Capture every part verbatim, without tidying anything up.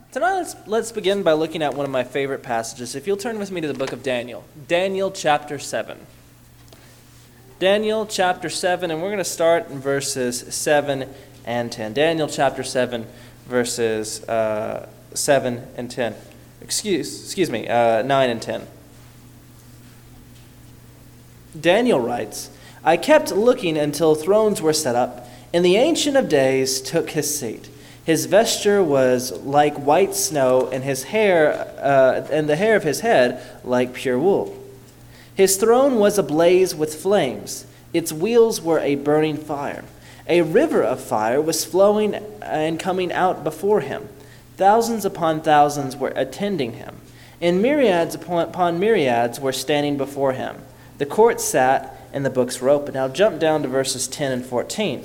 Tonight, let's, let's begin by looking at one of my favorite passages. If you'll turn with me to the book of Daniel, Daniel chapter seven. Daniel chapter seven, and we're going to start in verses seven and ten. Daniel chapter seven, verses uh, seven and ten. Excuse, excuse me, uh, nine and ten. Daniel writes, I kept looking until thrones were set up, and the Ancient of Days took his seat. His vesture was like white snow, and his hair, uh, and the hair of his head like pure wool. His throne was ablaze with flames. Its wheels were a burning fire. A river of fire was flowing and coming out before him. Thousands upon thousands were attending him, and myriads upon, upon myriads were standing before him. The court sat, and the books were open. Now jump down to verses ten and fourteen.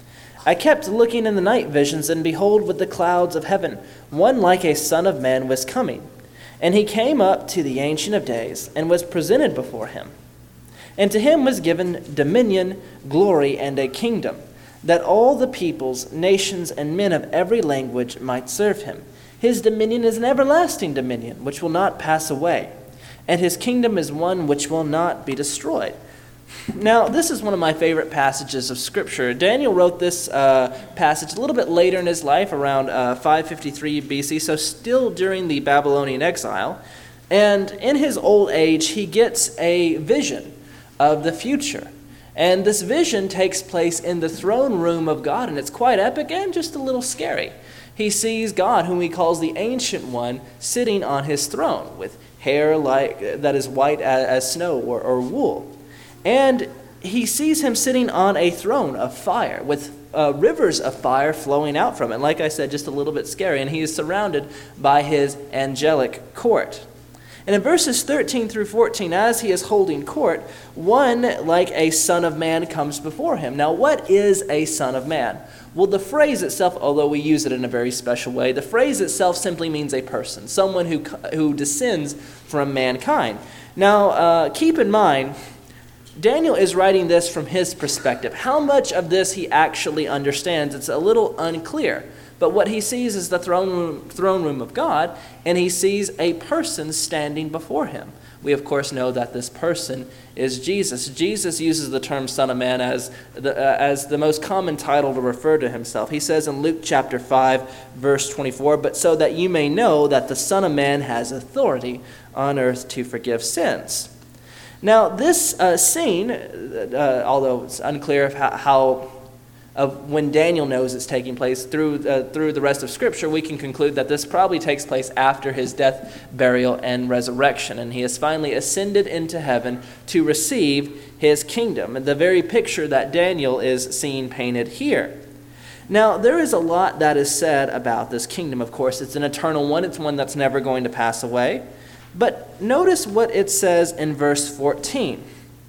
I kept looking in the night visions, and behold, with the clouds of heaven, one like a son of man was coming. And he came up to the Ancient of Days, and was presented before him. And to him was given dominion, glory, and a kingdom, that all the peoples, nations, and men of every language might serve him. His dominion is an everlasting dominion, which will not pass away, and his kingdom is one which will not be destroyed. Now, this is one of my favorite passages of Scripture. Daniel wrote this uh, passage a little bit later in his life, around uh, five fifty-three B C, so still during the Babylonian exile. And in his old age, he gets a vision of the future. And this vision takes place in the throne room of God, and it's quite epic and just a little scary. He sees God, whom he calls the Ancient One, sitting on his throne with hair like that is white as, as snow or, or wool. And he sees him sitting on a throne of fire with uh, rivers of fire flowing out from it. Like I said, just a little bit scary. And he is surrounded by his angelic court. And in verses thirteen through fourteen, as he is holding court, one like a son of man comes before him. Now, what is a son of man? Well, the phrase itself, although we use it in a very special way, the phrase itself simply means a person, someone who, who descends from mankind. Now, uh, keep in mind, Daniel is writing this from his perspective. How much of this he actually understands, it's a little unclear. But what he sees is the throne room, throne room of God, and he sees a person standing before him. We, of course, know that this person is Jesus. Jesus uses the term Son of Man as the, uh, as the most common title to refer to himself. He says in Luke chapter five, verse twenty-four, but so that you may know that the Son of Man has authority on earth to forgive sins. Now, this uh, scene, uh, although it's unclear of how, how of when Daniel knows it's taking place through uh, through the rest of Scripture, we can conclude that this probably takes place after his death, burial, and resurrection, and he has finally ascended into heaven to receive his kingdom, and the very picture that Daniel is seeing painted here. Now, there is a lot that is said about this kingdom, of course. It's an eternal one. It's one that's never going to pass away. But notice what it says in verse fourteen,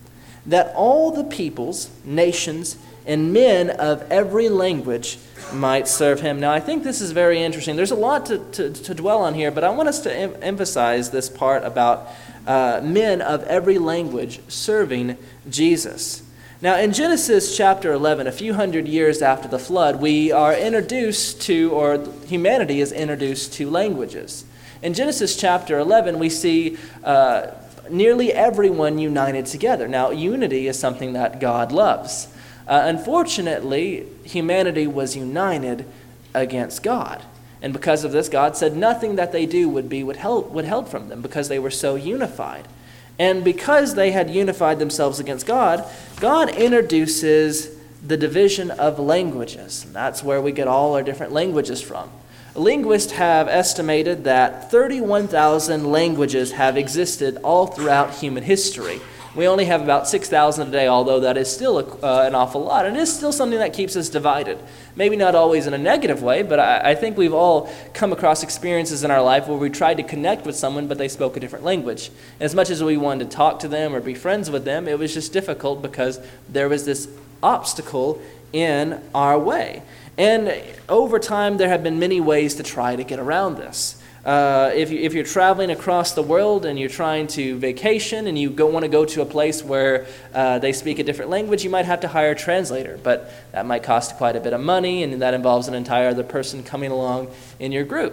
that all the peoples, nations, and men of every language might serve him. Now, I think this is very interesting. There's a lot to, to, to dwell on here, but I want us to em- emphasize this part about uh, men of every language serving Jesus. Now, in Genesis chapter eleven, a few hundred years after the flood, we are introduced to, or humanity is introduced to languages. In Genesis chapter eleven, we see uh, nearly everyone united together. Now, unity is something that God loves. Uh, unfortunately, humanity was united against God. And because of this, God said nothing that they do would be withheld, withheld from them because they were so unified. And because they had unified themselves against God, God introduces the division of languages. And that's where we get all our different languages from. Linguists have estimated that thirty-one thousand languages have existed all throughout human history. We only have about six thousand today, although that is still a, uh, an awful lot. And it is still something that keeps us divided. Maybe not always in a negative way, but I, I think we've all come across experiences in our life where we tried to connect with someone, but they spoke a different language. And as much as we wanted to talk to them or be friends with them, it was just difficult because there was this obstacle in our way. And over time, there have been many ways to try to get around this. Uh, if, you, if you're traveling across the world and you're trying to vacation and you go, want to go to a place where uh, they speak a different language, you might have to hire a translator. But that might cost quite a bit of money, and that involves an entire other person coming along in your group.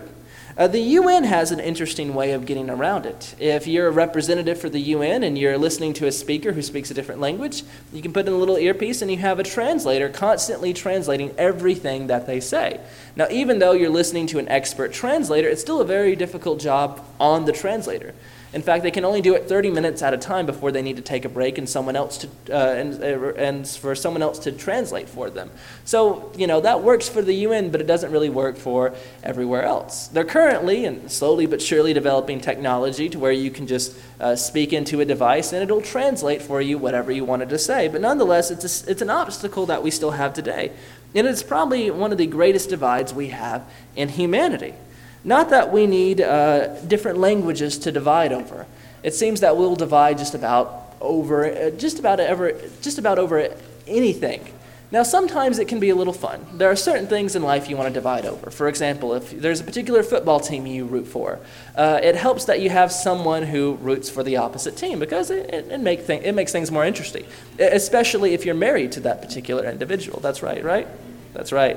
Uh, the U N has an interesting way of getting around it. If you're a representative for the U N and you're listening to a speaker who speaks a different language, you can put in a little earpiece and you have a translator constantly translating everything that they say. Now, even though you're listening to an expert translator, it's still a very difficult job on the translator. In fact, they can only do it thirty minutes at a time before they need to take a break and someone else to uh, and, uh, and for someone else to translate for them. So, you know, that works for the U N, but it doesn't really work for everywhere else. They're currently and slowly but surely developing technology to where you can just uh, speak into a device and it'll translate for you whatever you wanted to say. But nonetheless, it's a, it's an obstacle that we still have today. And it's probably one of the greatest divides we have in humanity. Not that we need uh, different languages to divide over. It seems that we'll divide just about over, uh, just about ever, just about over anything. Now, sometimes it can be a little fun. There are certain things in life you want to divide over. For example, if there's a particular football team you root for, uh, it helps that you have someone who roots for the opposite team because it, it, it, make th- it makes things more interesting, especially if you're married to that particular individual. That's right, right? That's right.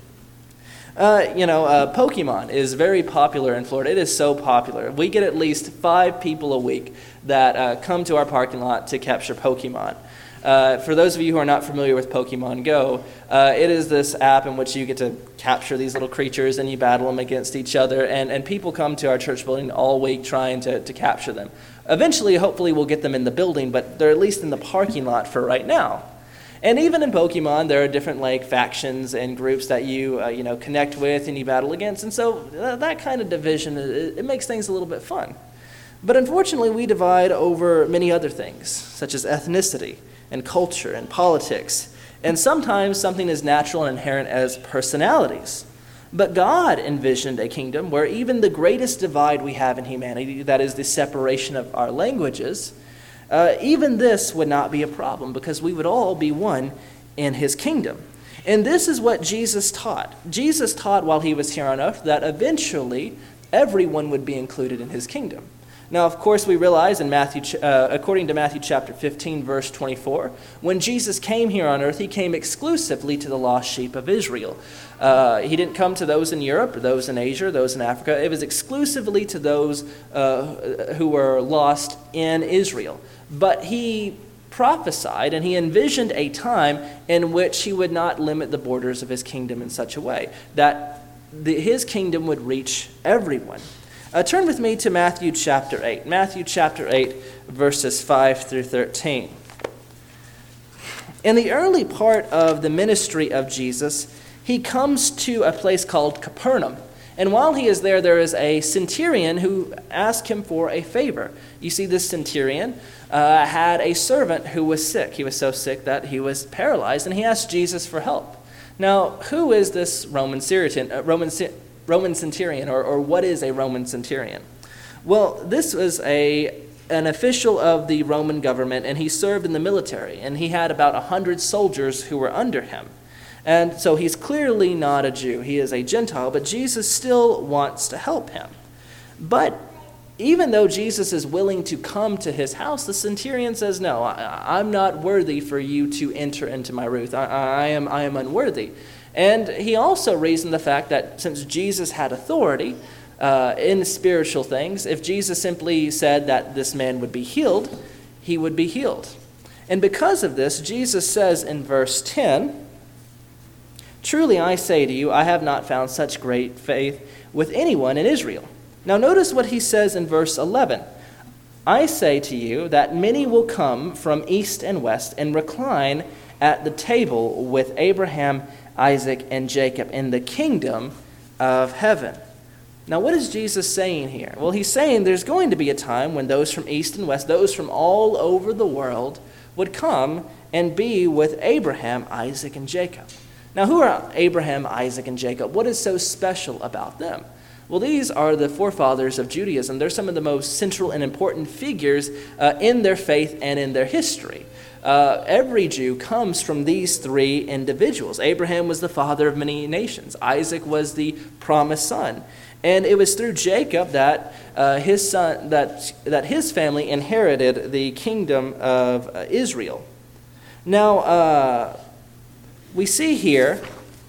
Uh, you know, uh, Pokemon is very popular in Florida. It is so popular. We get at least five people a week that uh, come to our parking lot to capture Pokemon. Uh, for those of you who are not familiar with Pokemon Go, uh, it is this app in which you get to capture these little creatures and you battle them against each other. And, and people come to our church building all week trying to, to capture them. Eventually, hopefully, we'll get them in the building, but they're at least in the parking lot for right now. And even in Pokemon, there are different like factions and groups that you uh, you know connect with and you battle against, and so th- that kind of division it, it makes things a little bit fun. But unfortunately, we divide over many other things, such as ethnicity and culture and politics, and sometimes something as natural and inherent as personalities. But God envisioned a kingdom where even the greatest divide we have in humanity, that is the separation of our languages, Uh, even this would not be a problem because we would all be one in his kingdom. And this is what Jesus taught. Jesus taught while he was here on earth that eventually everyone would be included in his kingdom. Now, of course, we realize in Matthew, uh, according to Matthew chapter fifteen, verse twenty-four, when Jesus came here on earth, he came exclusively to the lost sheep of Israel. Uh, he didn't come to those in Europe, or those in Asia, or those in Africa. It was exclusively to those uh, who were lost in Israel. But he prophesied and he envisioned a time in which he would not limit the borders of his kingdom in such a way that the, his kingdom would reach everyone. Uh, turn with me to Matthew chapter eight. Matthew chapter eight, verses five through thirteen. In the early part of the ministry of Jesus, he comes to a place called Capernaum. And while he is there, there is a centurion who asks him for a favor. You see, this centurion uh, had a servant who was sick. He was so sick that he was paralyzed, and he asked Jesus for help. Now, who is this Roman centurion, uh, Roman, Roman centurion, or, or what is a Roman centurion? Well, this was a an official of the Roman government, and he served in the military, and he had about one hundred soldiers who were under him. And so he's clearly not a Jew. He is a Gentile, but Jesus still wants to help him. But even though Jesus is willing to come to his house, the centurion says, no, I, I'm not worthy for you to enter into my roof. I, I, am, I am unworthy. And he also reasoned the fact that since Jesus had authority uh, in spiritual things, if Jesus simply said that this man would be healed, he would be healed. And because of this, Jesus says in verse ten, truly I say to you, I have not found such great faith with anyone in Israel. Now notice what he says in verse eleven. I say to you that many will come from east and west and recline at the table with Abraham, Isaac, and Jacob in the kingdom of heaven. Now what is Jesus saying here? Well, he's saying there's going to be a time when those from east and west, those from all over the world, would come and be with Abraham, Isaac, and Jacob. Now, who are Abraham, Isaac, and Jacob? What is so special about them? Well, these are the forefathers of Judaism. They're some of the most central and important figures uh, in their faith and in their history. Uh, every Jew comes from these three individuals. Abraham was the father of many nations. Isaac was the promised son. And it was through Jacob that uh, his son, that, that his family inherited the kingdom of uh, Israel. Now, uh, we see here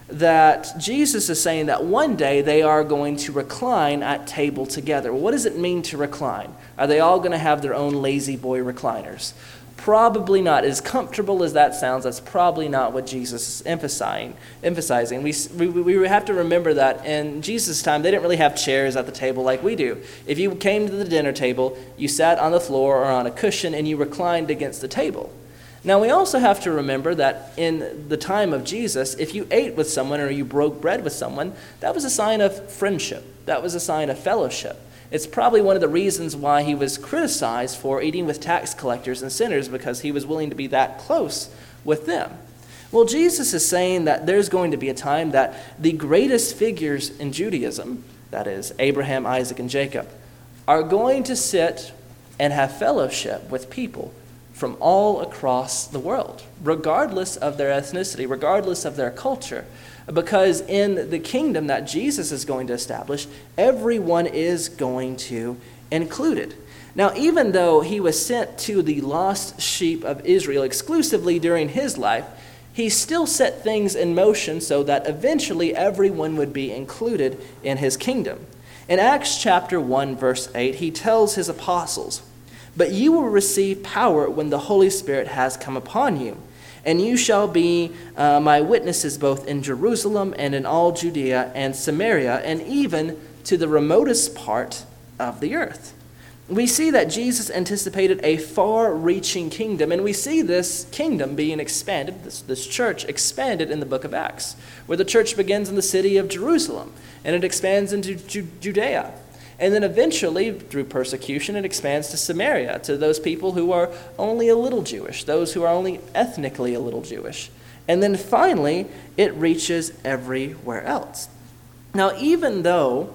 that Jesus is saying that one day they are going to recline at table together. Well, what does it mean to recline? Are they all going to have their own lazy boy recliners? Probably not. As comfortable as that sounds, that's probably not what Jesus is emphasizing. Emphasizing. We, we, we have to remember that in Jesus' time, they didn't really have chairs at the table like we do. If you came to the dinner table, you sat on the floor or on a cushion and you reclined against the table. Now, we also have to remember that in the time of Jesus, if you ate with someone or you broke bread with someone, that was a sign of friendship. That was a sign of fellowship. It's probably one of the reasons why he was criticized for eating with tax collectors and sinners, because he was willing to be that close with them. Well, Jesus is saying that there's going to be a time that the greatest figures in Judaism, that is Abraham, Isaac, and Jacob, are going to sit and have fellowship with people from all across the world, regardless of their ethnicity, regardless of their culture. Because in the kingdom that Jesus is going to establish, everyone is going to included. Now, even though he was sent to the lost sheep of Israel exclusively during his life, he still set things in motion so that eventually everyone would be included in his kingdom. In Acts chapter one, verse eight, he tells his apostles, "But you will receive power when the Holy Spirit has come upon you, and you shall be uh, my witnesses both in Jerusalem and in all Judea and Samaria, and even to the remotest part of the earth." We see that Jesus anticipated a far-reaching kingdom, and we see this kingdom being expanded, this, this church expanded in the book of Acts, where the church begins in the city of Jerusalem, and it expands into Ju- Judea. And then eventually, through persecution, it expands to Samaria, to those people who are only a little Jewish, those who are only ethnically a little Jewish. And then finally, it reaches everywhere else. Now, even though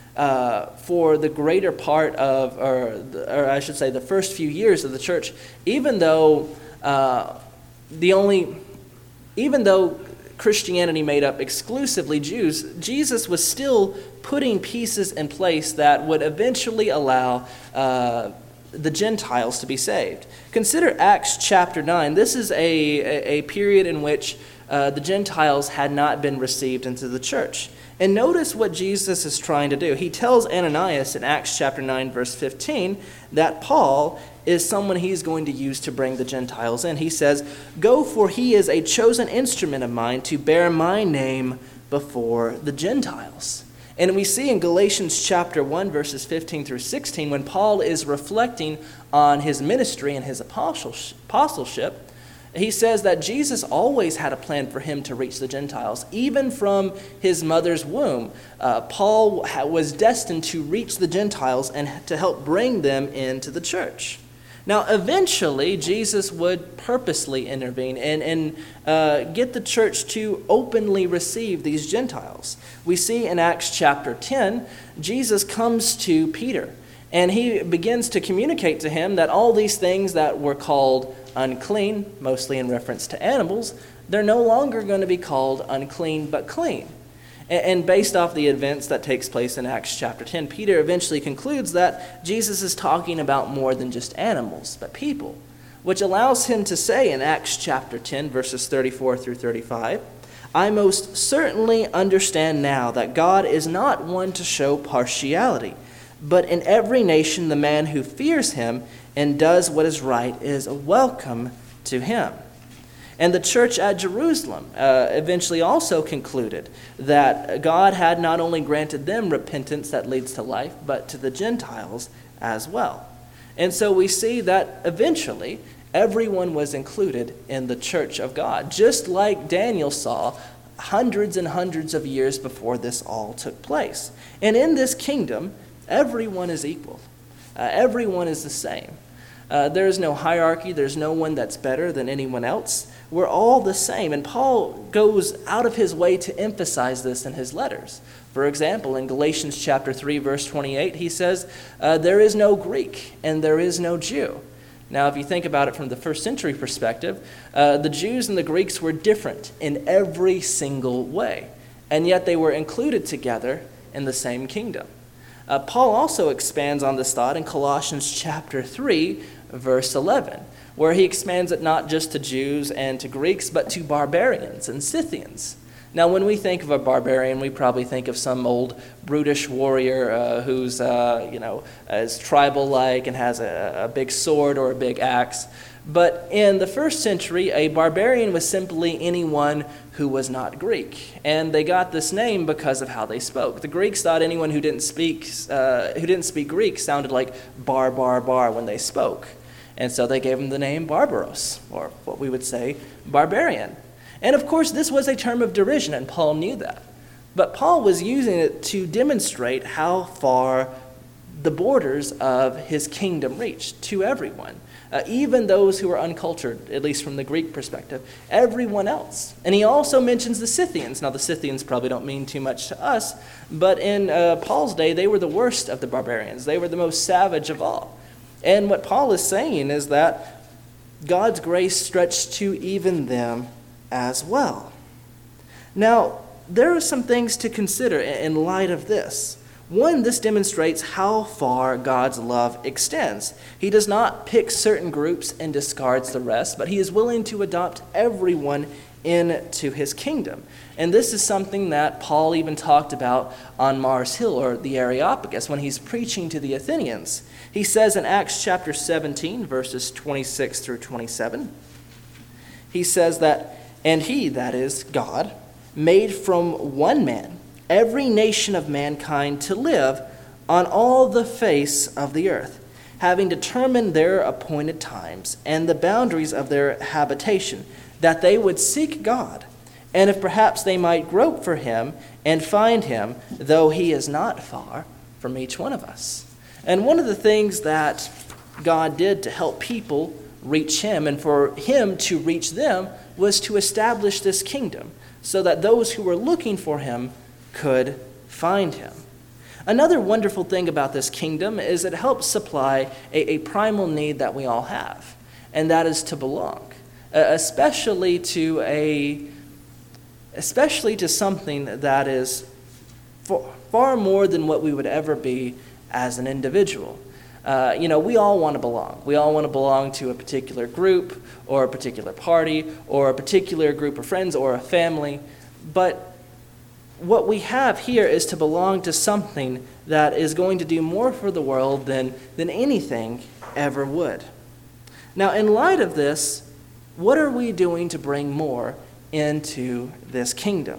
uh, for the greater part of, or, or I should say the first few years of the church, even though uh, the only, even though Christianity made up exclusively Jews, Jesus was still putting pieces in place that would eventually allow uh, the Gentiles to be saved. Consider Acts chapter nine. This is a, a, a period in which uh, the Gentiles had not been received into the church. And notice what Jesus is trying to do. He tells Ananias in Acts chapter nine, verse fifteen, that Paul is someone he's going to use to bring the Gentiles in. He says, "Go, for he is a chosen instrument of mine to bear my name before the Gentiles." And we see in Galatians chapter one, verses fifteen through sixteen, when Paul is reflecting on his ministry and his apostleship, he says that Jesus always had a plan for him to reach the Gentiles. Even from his mother's womb, uh, Paul was destined to reach the Gentiles and to help bring them into the church. Now, eventually, Jesus would purposely intervene and, and uh, get the church to openly receive these Gentiles. We see in Acts chapter ten, Jesus comes to Peter, and he begins to communicate to him that all these things that were called unclean, mostly in reference to animals, they're no longer going to be called unclean but clean. And based off the events that takes place in Acts chapter ten, Peter eventually concludes that Jesus is talking about more than just animals, but people, which allows him to say in Acts chapter ten, verses thirty-four through thirty-five, "I most certainly understand now that God is not one to show partiality, but in every nation the man who fears him and does what is right is welcome to him." And the church at Jerusalem uh, eventually also concluded that God had not only granted them repentance that leads to life, but to the Gentiles as well. And so we see that eventually everyone was included in the church of God, just like Daniel saw hundreds and hundreds of years before this all took place. And in this kingdom, everyone is equal. Uh, everyone is the same. Uh, there is no hierarchy. There's no one that's better than anyone else. We're all the same. And Paul goes out of his way to emphasize this in his letters. For example, in Galatians chapter three, verse twenty-eight, he says, uh, there is no Greek and there is no Jew. Now, if you think about it from the first century perspective, uh, the Jews and the Greeks were different in every single way. And yet they were included together in the same kingdom. Uh, Paul also expands on this thought in Colossians chapter three, verse eleven, where he expands it not just to Jews and to Greeks, but to barbarians and Scythians. Now, when we think of a barbarian, we probably think of some old brutish warrior uh, who's, uh, you know, is tribal-like and has a, a big sword or a big axe. But in the first century, a barbarian was simply anyone who was not Greek, and they got this name because of how they spoke. The Greeks thought anyone who didn't speak uh, who didn't speak Greek sounded like bar, bar, bar when they spoke, and so they gave them the name Barbaros, or what we would say, barbarian. And of course, this was a term of derision, and Paul knew that. But Paul was using it to demonstrate how far the borders of his kingdom reached to everyone. Uh, even those who are uncultured, at least from the Greek perspective, everyone else. And he also mentions the Scythians. Now, the Scythians probably don't mean too much to us, but in uh, Paul's day, they were the worst of the barbarians. They were the most savage of all. And what Paul is saying is that God's grace stretched to even them as well. Now, there are some things to consider in light of this. One, this demonstrates how far God's love extends. He does not pick certain groups and discards the rest, but he is willing to adopt everyone into his kingdom. And this is something that Paul even talked about on Mars Hill, or the Areopagus, when he's preaching to the Athenians. He says in Acts chapter seventeen, verses twenty-six through twenty-seven, he says that, "And he," that is God, "made from one man every nation of mankind to live on all the face of the earth, having determined their appointed times and the boundaries of their habitation, that they would seek God, and if perhaps they might grope for him and find him, though he is not far from each one of us." And one of the things that God did to help people reach him and for him to reach them was to establish this kingdom, so that those who were looking for him could find him. Another wonderful thing about this kingdom is it helps supply a, a primal need that we all have, and that is to belong, uh, especially to a, especially to something that is far, far more than what we would ever be as an individual. Uh, you know, we all want to belong. We all want to belong to a particular group or a particular party or a particular group of friends or a family, but what we have here is to belong to something that is going to do more for the world than, than anything ever would. Now, in light of this, what are we doing to bring more into this kingdom?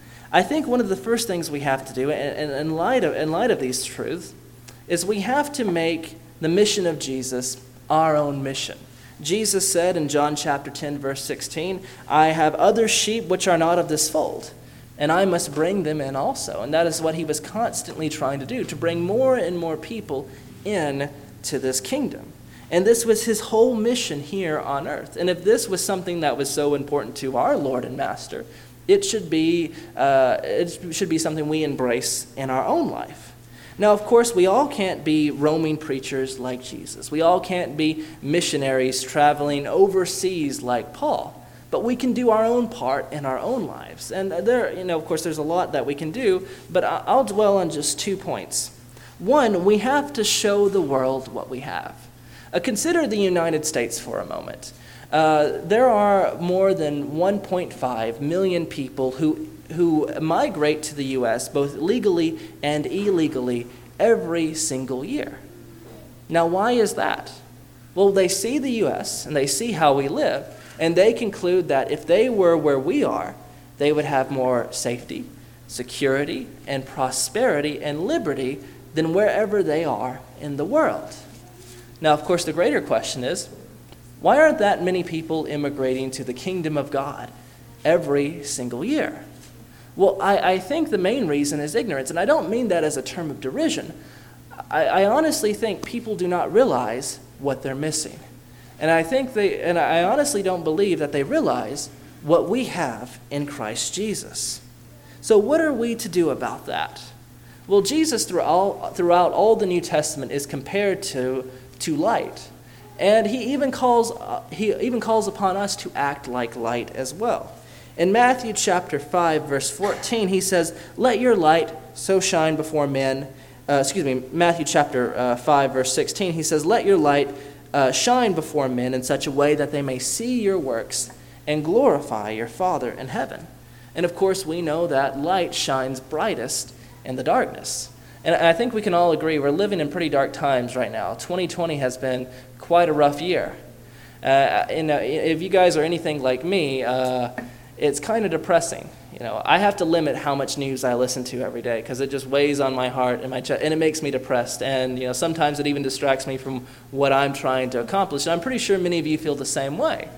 I think one of the first things we have to do, in, in, light of, in light of these truths, is we have to make the mission of Jesus our own mission. Jesus said in John chapter ten, verse sixteen, "I have other sheep which are not of this fold, and I must bring them in also." And that is what he was constantly trying to do, to bring more and more people in to this kingdom. And this was his whole mission here on earth. And if this was something that was so important to our Lord and Master, it should be uh, it should be something we embrace in our own life. Now, of course, we all can't be roaming preachers like Jesus. We all can't be missionaries traveling overseas like Paul. But we can do our own part in our own lives. And there, you know, of course, there's a lot that we can do, but I'll dwell on just two points. One, we have to show the world what we have. Uh, consider the United States for a moment. Uh, there are more than one point five million people who, who migrate to the U S both legally and illegally every single year. Now, why is that? Well, they see the U S and they see how we live, and they conclude that if they were where we are, they would have more safety, security, and prosperity and liberty than wherever they are in the world. Now, of course, the greater question is, why aren't that many people immigrating to the kingdom of God every single year? Well, I, I think the main reason is ignorance, and I don't mean that as a term of derision. I, I honestly think people do not realize what they're missing. And I think they, and I honestly don't believe that they realize what we have in Christ Jesus. So what are we to do about that? Well, Jesus throughout, throughout all the New Testament is compared to, to light. And he even calls uh, he even calls upon us to act like light as well. In Matthew chapter five, verse fourteen, he says, "Let your light so shine before men." Uh, excuse me, Matthew chapter uh, five, verse sixteen, he says, "Let your light uh, shine before men in such a way that they may see your works and glorify your Father in heaven." And of course, we know that light shines brightest in the darkness. And I think we can all agree we're living in pretty dark times right now. twenty twenty has been quite a rough year. Uh, and uh, if you guys are anything like me, uh, it's kind of depressing. You know, I have to limit how much news I listen to every day because it just weighs on my heart and my chest, and it makes me depressed. And you know, sometimes it even distracts me from what I'm trying to accomplish. And I'm pretty sure many of you feel the same way.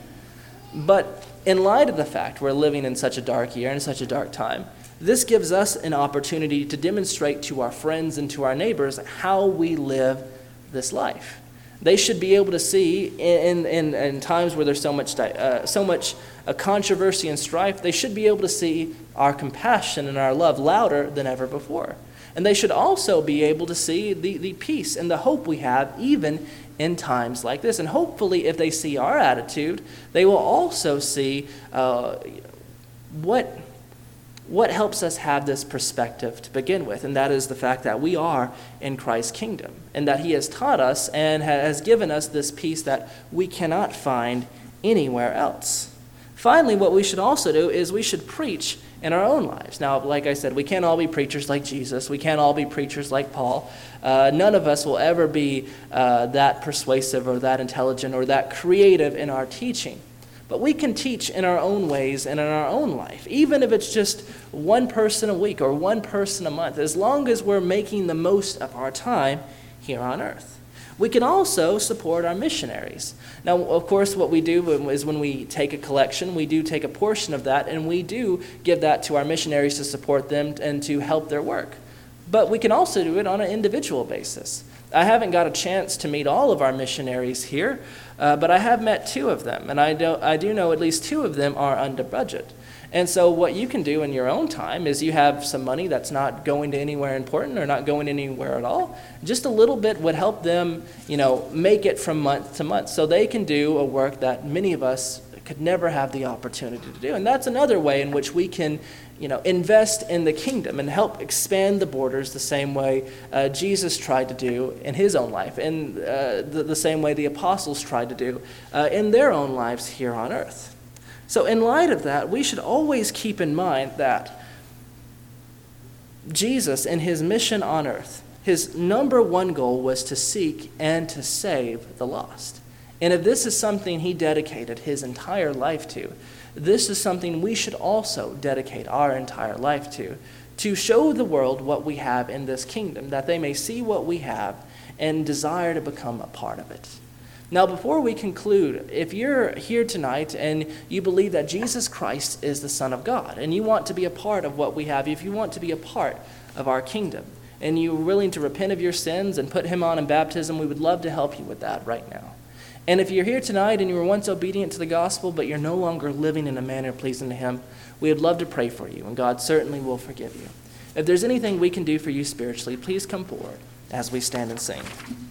But in light of the fact we're living in such a dark year and such a dark time, this gives us an opportunity to demonstrate to our friends and to our neighbors how we live this life. They should be able to see in, in, in times where there's so much uh, so much uh, controversy and strife, they should be able to see our compassion and our love louder than ever before. And they should also be able to see the, the peace and the hope we have even in times like this. And hopefully if they see our attitude, they will also see uh, what what helps us have this perspective to begin with, and that is the fact that we are in Christ's kingdom, and that he has taught us and has given us this peace that we cannot find anywhere else. Finally, what we should also do is we should preach in our own lives. Now, like I said, we can't all be preachers like Jesus. We can't all be preachers like Paul. Uh, none of us will ever be uh, that persuasive or that intelligent or that creative in our teaching. But we can teach in our own ways and in our own life, even if it's just one person a week or one person a month, as long as we're making the most of our time here on earth. We can also support our missionaries. Now, of course, what we do is when we take a collection, we do take a portion of that, and we do give that to our missionaries to support them and to help their work. But we can also do it on an individual basis. I haven't got a chance to meet all of our missionaries here, uh, but I have met two of them, and I do, I do know at least two of them are under budget. And so what you can do in your own time is you have some money that's not going to anywhere important or not going anywhere at all. Just a little bit would help them, you know, make it from month to month so they can do a work that many of us could never have the opportunity to do. And that's another way in which we can, you know, invest in the kingdom and help expand the borders the same way uh, Jesus tried to do in his own life, and uh, the, the same way the apostles tried to do uh, in their own lives here on earth. So in light of that, we should always keep in mind that Jesus, in his mission on earth, his number one goal was to seek and to save the lost. And if this is something he dedicated his entire life to, this is something we should also dedicate our entire life to, to show the world what we have in this kingdom, that they may see what we have and desire to become a part of it. Now, before we conclude, if you're here tonight and you believe that Jesus Christ is the Son of God, and you want to be a part of what we have, if you want to be a part of our kingdom, and you're willing to repent of your sins and put him on in baptism, we would love to help you with that right now. And if you're here tonight and you were once obedient to the gospel, but you're no longer living in a manner pleasing to him, we would love to pray for you, and God certainly will forgive you. If there's anything we can do for you spiritually, please come forward as we stand and sing.